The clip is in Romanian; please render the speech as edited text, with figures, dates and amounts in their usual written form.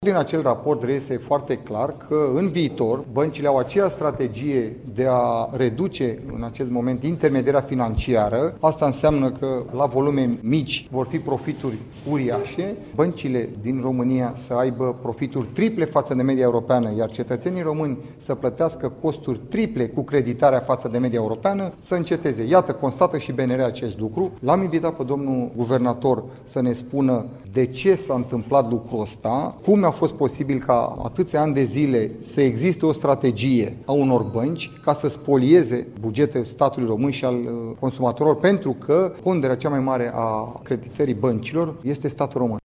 Din acel raport reiese foarte clar că în viitor băncile au aceeași strategie de a reduce în acest moment intermedierea financiară. Asta înseamnă că la volume mici vor fi profituri uriașe, băncile din România să aibă profituri triple față de media europeană, iar cetățenii români să plătească costuri triple cu creditarea față de media europeană, să înceteze. Iată, constată și BNR acest lucru. L-am invitat pe domnul guvernator să ne spună de ce s-a întâmplat lucrul ăsta, cum a fost posibil ca atâția ani de zile să existe o strategie a unor bănci ca să spolieze bugetul statului român și al consumatorilor, pentru că ponderea cea mai mare a creditării băncilor este statul român.